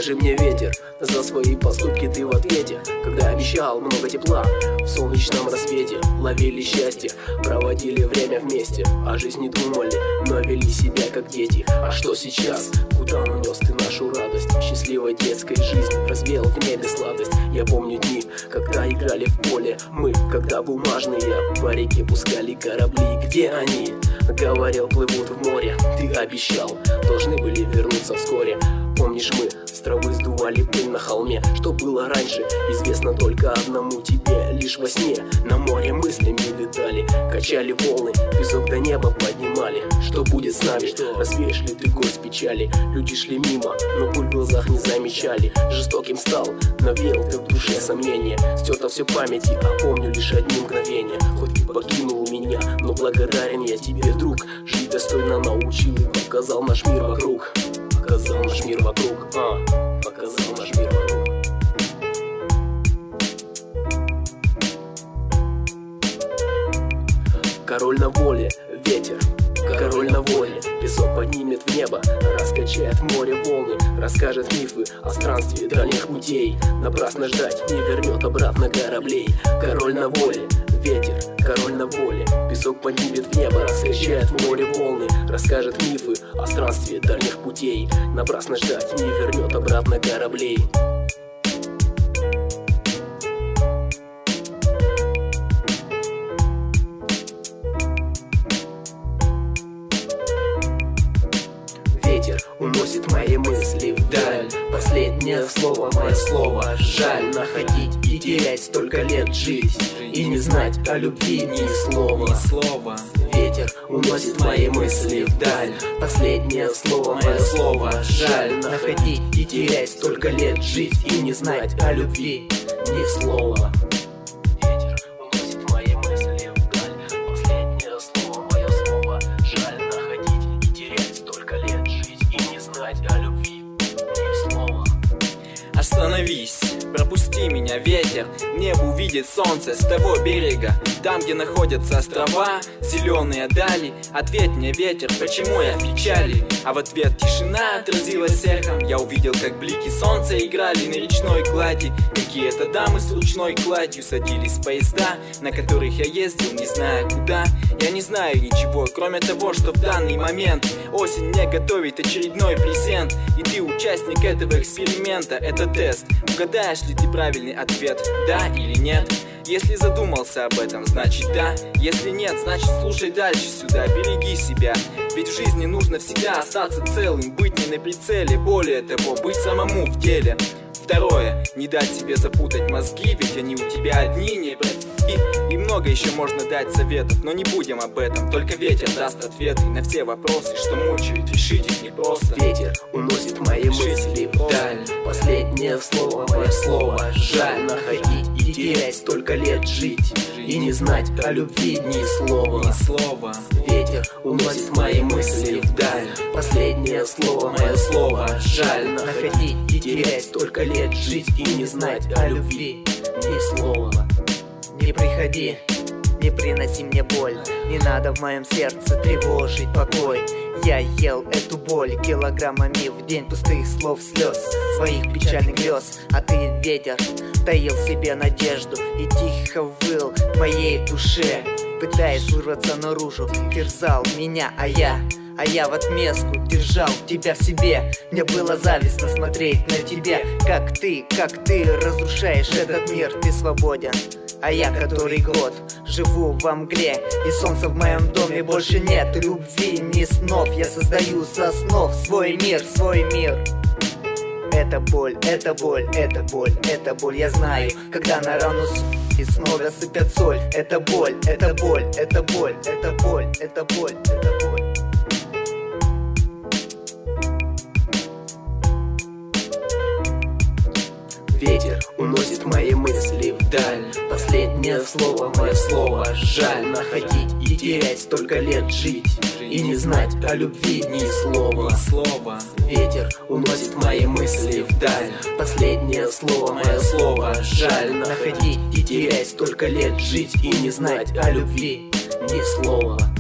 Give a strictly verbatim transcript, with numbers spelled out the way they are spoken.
Скажи мне, ветер, за свои поступки ты в ответе. Когда обещал много тепла в солнечном рассвете, ловили счастье, проводили время вместе, о жизни думали, но вели себя как дети. А что сейчас? Куда унес ты нашу радость счастливой детской жизни? Развеял в небе сладость. Я помню дни, когда играли в поле мы, когда бумажные по реке пускали корабли. Где они? Говорил, плывут в море. Ты обещал, должны были вернуться вскоре. Помнишь, мы с травы сдували пыль на холме? Что было раньше, известно только одному тебе. Лишь во сне на море мыслями летали, качали волны, песок до неба поднимали. Что будет с нами? Развеешь ли ты горсть печали? Люди шли мимо, но боль в глазах не замечали. Жестоким стал, навеял ты в душе сомнения. Стерто все памяти, а помню лишь одни мгновения. Хоть ты покинул меня, но благодарен я тебе, друг. Жить достойно научил и показал наш мир вокруг. Показал наш мир вокруг, а, показал наш мир вокруг. Король на воле, ветер, король на воле. Песок поднимет в небо, раскачает в море волны, расскажет мифы о странстве дальних путей. Напрасно ждать, не вернет обратно кораблей. Король на воле, ветер, король на воле. Песок поднимет в небо, раскачает в море волны, расскажет мифы о странстве дальних путей. Напрасно ждать, не вернет обратно кораблей. Ветер уносит мои мысли вдаль. Последнее слово, мое слово. Жаль находить и терять столько лет жить и не знать о любви ни слова. Ни слова. Ветер уносит мои мысли вдаль. Последнее слово, мое слово. Жаль находить и терять столько лет жить и не знать о любви ни слова. Ветер уносит мои мысли вдаль. Последнее слово, мое слово. Жаль находить и терять столько лет жить и не знать о любви ни слова. Остановись, пропусти меня, ветер. Небо увидит солнце с того берега, там, где находятся острова, зеленые дали. Ответь мне, ветер, почему я в печали? А в ответ тишина отразилась эхом. Я увидел, как блики солнца играли на речной глади. Какие-то дамы с ручной кладью садились в поезда, на которых я ездил, не зная куда. Я не знаю ничего, кроме того, что в данный момент осень мне готовит очередной презент. И ты участник этого эксперимента, это тест. Угадаешь ли ты правильный ответ, да или нет? Если задумался об этом, значит да. Если нет, значит слушай дальше сюда. Береги себя, ведь в жизни нужно всегда остаться целым, быть не на прицеле, более того, быть самому в деле. Второе, не дать себе запутать мозги, ведь они у тебя одни, не братки. И много еще можно дать советов, но не будем об этом. Только ветер даст ответы на все вопросы, что мучают, решить их непросто. Ветер уносит мои мысли вдаль. Последнее слово, мое слово. Жаль находить и терять столько лет жить и не знать о любви ни слова. Ни слова. Ветер уносит мои мысли вдаль. Последнее слово, мое слово. Жаль находить и терять столько лет жить и не знать о любви ни слова. Не приходи, не приноси мне боль. Не надо в моем сердце тревожить покой. Я ел эту боль килограммами в день пустых слов, слез, своих печальных грез. А ты, ветер, таил в себе надежду и тихо выл в моей душе, пытаясь вырваться наружу. Терзал меня, а я... А я в отместку держал тебя в себе. Мне было завистно смотреть на тебя, как ты, как ты разрушаешь этот мир. Ты свободен, а я который год живу во мгле, и солнца в моем доме больше нет. Любви, ни снов, я создаю со снов свой мир, свой мир. Это боль, это боль, это боль, это боль. Я знаю, когда на рану и снова сыпят соль. Это боль, это боль, это боль, это боль, это боль, это боль. Ветер уносит мои мысли вдаль. Последнее слово, мое слово. Жаль находить и терять столько лет жить и не знать о любви ни слова. Ни слова. Ветер уносит мои мысли вдаль. Последнее слово, мое слово. Жаль находить и терять столько лет жить и не знать о любви ни слова.